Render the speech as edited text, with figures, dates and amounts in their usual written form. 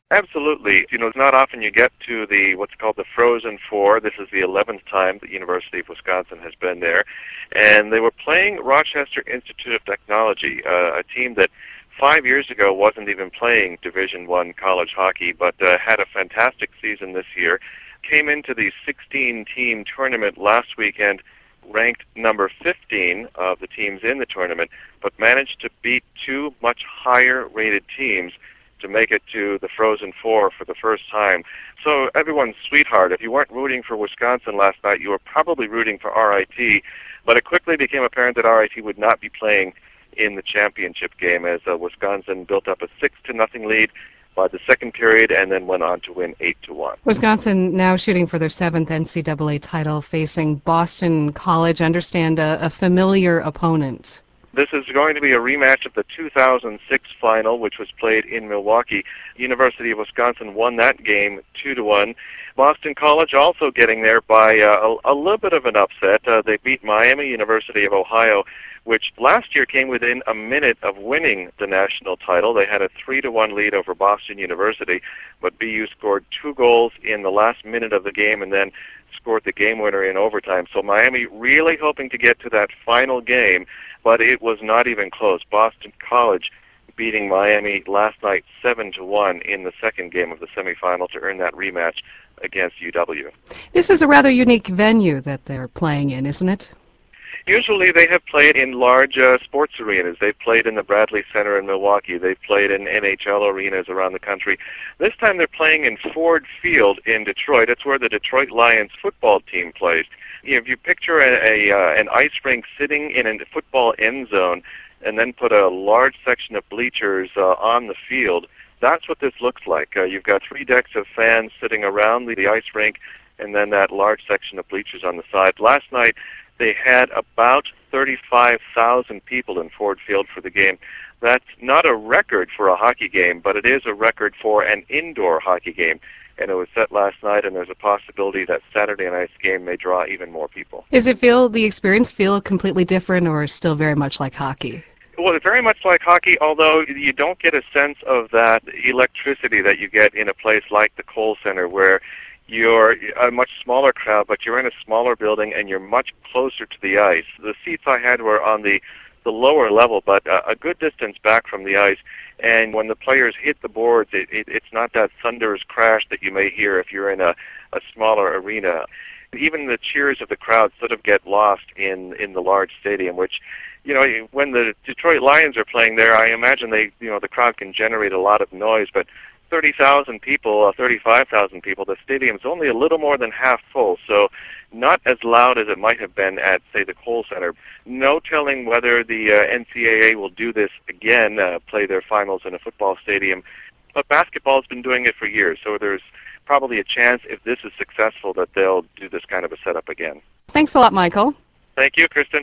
Absolutely. It's not often you get to the what's called the Frozen Four. This is the 11th time the University of Wisconsin has been there. And they were playing Rochester Institute of Technology, a team that 5 years ago wasn't even playing Division I college hockey, but had a fantastic season this year. Came into the 16-team tournament last weekend, ranked number 15 of the teams in the tournament, but managed to beat two much higher-rated teams to make it to the Frozen Four for the first time. So everyone's sweetheart. If you weren't rooting for Wisconsin last night, you were probably rooting for RIT, but it quickly became apparent that RIT would not be playing in the championship game as Wisconsin built up a 6-0 lead by the second period and then went on to win 8-1. Wisconsin now shooting for their 7th NCAA title, facing Boston College. I understand a familiar opponent. This is going to be a rematch of the 2006 final, which was played in Milwaukee. University of Wisconsin won that game 2-1. Boston College also getting there by a little bit of an upset. They beat Miami University of Ohio, which last year came within a minute of winning the national title. They had a 3-1 lead over Boston University, but BU scored 2 goals in the last minute of the game and then scored the game winner in overtime. So Miami really hoping to get to that final game, but it was not even close. Boston College beating Miami last night 7-1 in the second game of the semifinal to earn that rematch against UW. This is a rather unique venue that they're playing in, isn't it? Usually they have played in large sports arenas. They've played in the Bradley Center in Milwaukee. They've played in NHL arenas around the country. This time they're playing in Ford Field in Detroit. It's where the Detroit Lions football team plays. If you picture an ice rink sitting in a football end zone and then put a large section of bleachers on the field, that's what this looks like. You've got 3 decks of fans sitting around the ice rink and then that large section of bleachers on the side. Last night, they had about 35,000 people in Ford Field for the game. That's not a record for a hockey game, but it is a record for an indoor hockey game. And it was set last night, and there's a possibility that Saturday night's game may draw even more people. Does the experience feel completely different or still very much like hockey? Well, it's very much like hockey, although you don't get a sense of that electricity that you get in a place like the Kohl Center, where you're a much smaller crowd, but you're in a smaller building and you're much closer to the ice. The seats I had were on the lower level, but a good distance back from the ice. And when the players hit the boards, it's not that thunderous crash that you may hear if you're in a smaller arena. Even the cheers of the crowd sort of get lost in the large stadium, which, when the Detroit Lions are playing there, I imagine the crowd can generate a lot of noise, but 30,000 people, 35,000 people, the stadium's only a little more than half full, so not as loud as it might have been at, say, the Kohl Center. No telling whether the NCAA will do this again, play their finals in a football stadium, but basketball's been doing it for years, so there's probably a chance, if this is successful, that they'll do this kind of a setup again. Thanks a lot, Michael. Thank you, Kristen.